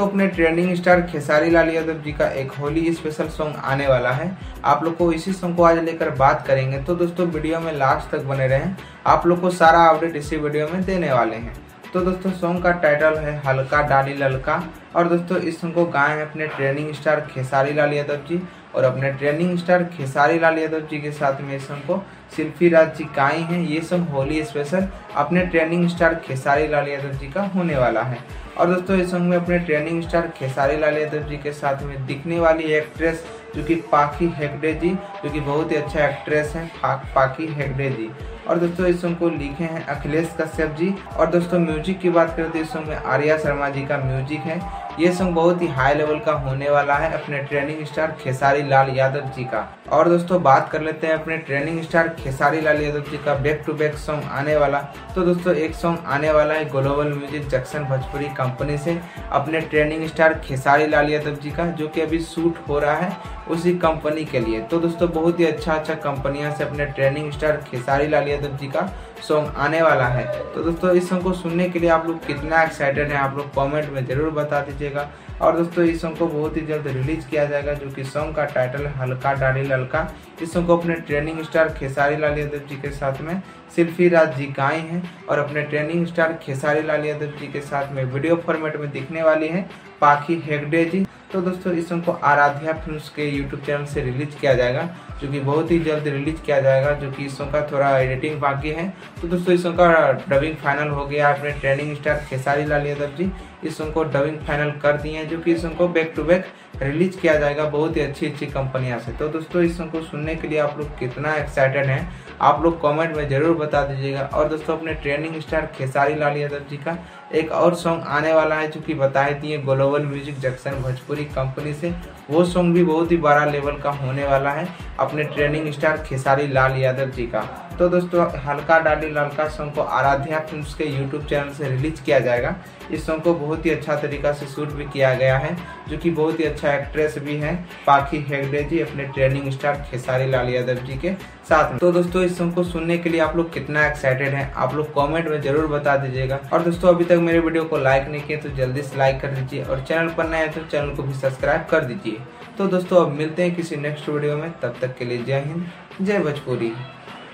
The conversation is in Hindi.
दोस्तों अपने ट्रेंडिंग स्टार खेसारी लाल यादव जी का एक होली स्पेशल सॉन्ग आने वाला है। आप लोग को इसी सॉन्ग को आज लेकर बात करेंगे, तो दोस्तों वीडियो में लास्ट तक बने रहें। आप लोग को सारा अपडेट इसी वीडियो में देने वाले हैं। तो दोस्तों सॉन्ग का टाइटल है हल्का डाली ललका, और दोस्तों इस सॉन्ग को गाए हैं अपने ट्रेंडिंग स्टार खेसारी लाल यादव जी, और अपने ट्रेंडिंग स्टार खेसारी लाल यादव जी के साथ में इस सॉन्ग को शिल्पी राज जी गाए हैं। ये सॉन्ग होली स्पेशल अपने ट्रेंडिंग स्टार खेसारी लाल यादव जी का होने वाला है। और दोस्तों इस सॉन्ग में अपने ट्रेंडिंग स्टार खेसारी लाल यादव जी के साथ में दिखने वाली एक्ट्रेस जो कि पाखी हेगड़े जी, जो कि बहुत ही अच्छा एक्ट्रेस है पाखी हेगड़े जी। और दोस्तों इस सॉन्ग को लिखे हैं अखिलेश कश्यप जी। और दोस्तों म्यूजिक की बात करें तो इस सॉन्ग में आर्या शर्मा जी का म्यूजिक है। ये सॉन्ग बहुत ही हाई लेवल का होने वाला है अपने ट्रेंडिंग स्टार खेसारी लाल यादव जी का। और दोस्तों बात कर लेते हैं अपने ट्रेंडिंग स्टार खेसारी लाल यादव जी का बैक टू बैक सॉन्ग आने वाला। तो दोस्तों एक सॉन्ग आने वाला है global music junction Bhojpuri company से अपने ट्रेंडिंग स्टार खेसारी लाल यादव जी का, जो कि अभी शूट हो रहा है उसी कंपनी के लिए। तो दोस्तों बहुत ही अच्छा कंपनियां से अपने ट्रेंडिंग स्टार खेसारी लाल यादव जी का सॉन्ग आने वाला है। तो दोस्तों इस सॉन्ग को सुनने के लिए आप लोग कितना एक्साइटेड हैं आप लोग कमेंट में जरूर बता दीजिएगा। और दोस्तों इस सॉन्ग को बहुत ही जल्द रिलीज किया जाएगा, जो कि सॉन्ग का टाइटल है हल्का डाली ललका। इस सॉन्ग को अपने ट्रेंडिंग स्टार खेसारी लाल यादव जी के साथ में शिल्पी राज जी गाए हैं, और अपने ट्रेंडिंग स्टार खेसारी लाल यादव जी के साथ में वीडियो फॉर्मेट में दिखने वाली है पाखी हेगड़े जी। तो दोस्तों इस सॉन्ग को आराध्या फिल्म्स के यूट्यूब चैनल से रिलीज किया जाएगा, जो कि बहुत ही जल्द रिलीज किया जाएगा, जो कि इस सॉन्ग का थोड़ा एडिटिंग बाकी है। तो दोस्तों इस सॉन्ग का डबिंग फाइनल हो गया। अपने ट्रेंडिंग स्टार खेसारी लाल यादव जी इस सॉन्ग को डबिंग फाइनल कर दिए हैं, जो कि इस सॉन्ग को बैक टू बैक रिलीज किया जाएगा बहुत ही अच्छी कंपनियां से। तो दोस्तों इस सॉन्ग को सुनने के लिए आप लोग कितना एक्साइटेड हैं आप लोग कमेंट में जरूर बता दीजिएगा। और दोस्तों अपने ट्रेंडिंग स्टार खेसारी लाल यादव जी का एक और सॉन्ग आने वाला है, जो कि बताए दिए global music junction Bhojpuri company से। वो सॉन्ग भी बहुत ही बड़ा लेवल का होने वाला है अपने ट्रेंडिंग स्टार खेसारी लाल यादव जी का। तो दोस्तों हल्का डाली ललका सॉन्ग को आराध्या फिल्म्स के यूट्यूब चैनल से रिलीज किया जाएगा। इस सॉन्ग को बहुत ही अच्छा तरीका से शूट भी किया गया है, जो कि बहुत ही अच्छा एक्ट्रेस भी है पाखी हेगड़े जी अपने ट्रेंडिंग स्टार खेसारी लाल यादव जी के साथ में। तो दोस्तों इस सॉन्ग को सुनने के लिए आप लोग कितना एक्साइटेड हैं आप लोग कमेंट में जरूर बता दीजिएगा। और दोस्तों अभी तक मेरे वीडियो को लाइक नहीं किए तो जल्दी से लाइक कर दीजिए, और चैनल पर नए हैं तो चैनल को भी सब्सक्राइब कर दीजिए। तो दोस्तों अब मिलते हैं किसी नेक्स्ट वीडियो में, तब तक के लिए जय हिंद जय भोजपुरी।